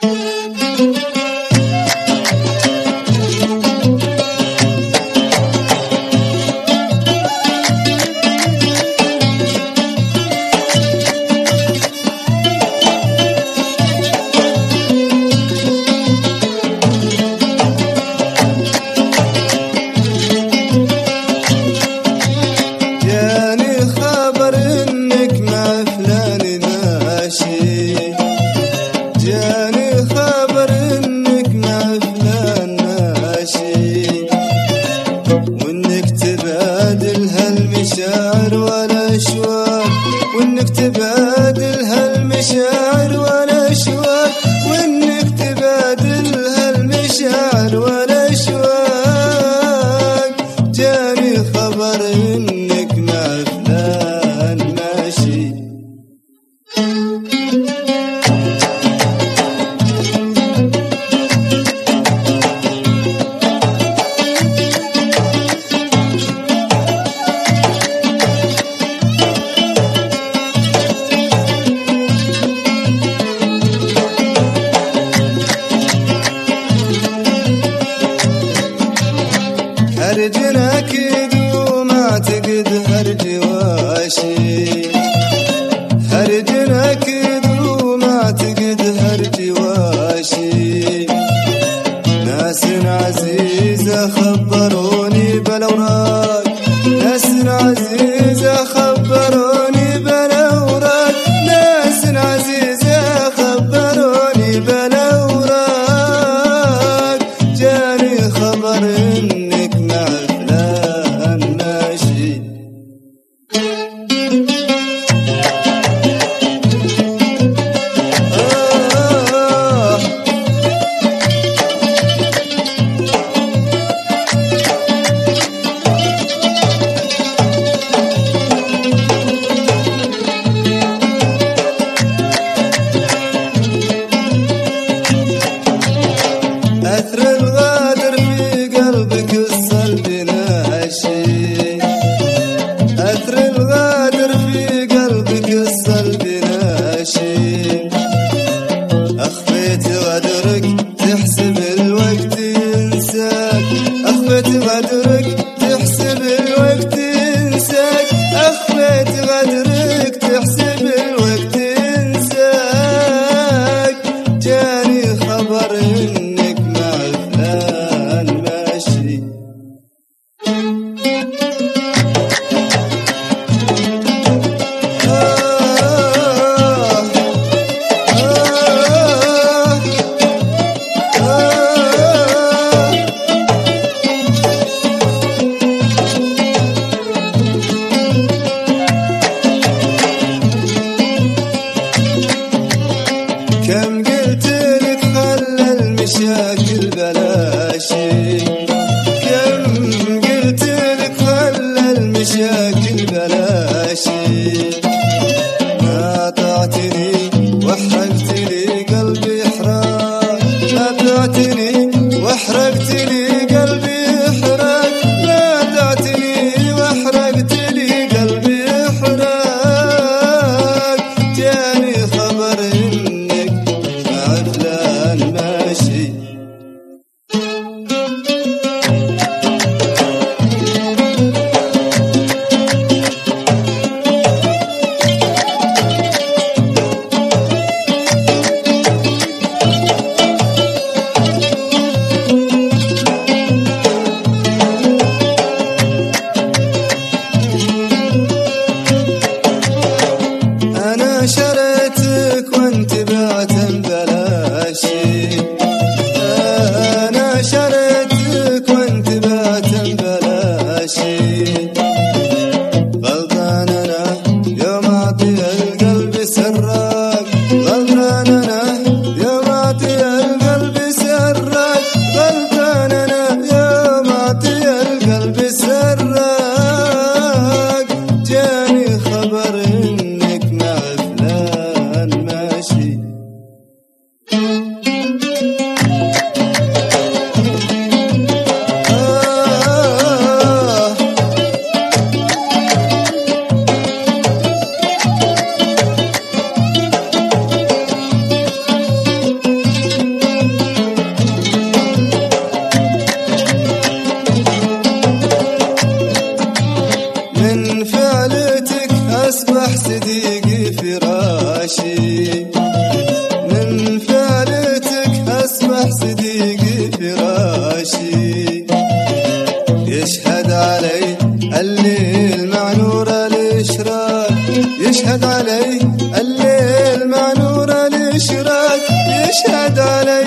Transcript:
هالمشاعر والاشواق، وانك تبادل هالمشاعر والاشواق، وانك تبادل هالمشاعر والاشواق. جاني خبر انك مع فلان ماشي، هرجنا اكيد وما اعتقد هرجي واشي، هرجنا اكيد وما اعتقد هرجي واشي. ناس عزيزة خبروني بالاوراق، ناس عزيزة خبروني بالاوراق، ناس عزيزة خبروني بالاوراق. جاني خبر انك مع فلان ماشي، أثر الغادر في قلبك الصلب ناشي، أثر الغادر في قلبك الصلب ناشي. أخفيت غدرك تحسب الوقت ينساك، أخفيت غدرك تحسب الوقت ينساك، أخفيت غدرك تحسب الوقت ينساك. جاني خبر إنك مع فلان ماشي، كم قلت لك خلى المشاكل بلاشي، كم قلت لك خلى المشاكل بلاشي. قاطعتني واحرقت لي قلبي حراق، قاطعتني واحرقت لي قلبي حراق، قاطعتني واحرقت لي قلبي حراق. جاني خبر انك مع فلان ماشي. فراشي من فعلتك أسمح صديقي فراشي يشهد علي الليل مع نور الإشراق يشهد علي الليل مع نور الإشراق يشهد علي